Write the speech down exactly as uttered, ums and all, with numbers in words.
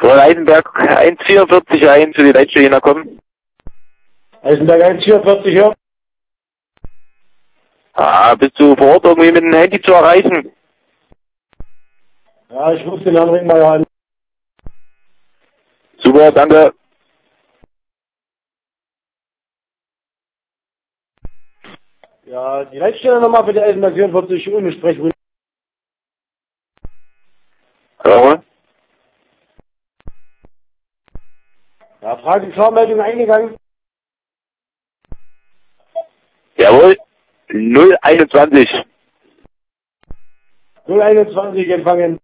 Soll Eisenberg eins vierundvierzig eins für die Leitstelle kommen? Eisenberg eins vierundvierzig, ja. Ah, bist du vor Ort irgendwie mit dem Handy zu erreichen? Ja, ich rufe den anderen mal an. Super, danke. Ja, die Leitstelle nochmal für die Eisenberg vierundvierzig ohne Sprechwunsch. Hallo? Ja, Frage Klarmeldung eingegangen. Jawohl. null einundzwanzig. null einundzwanzig empfangen.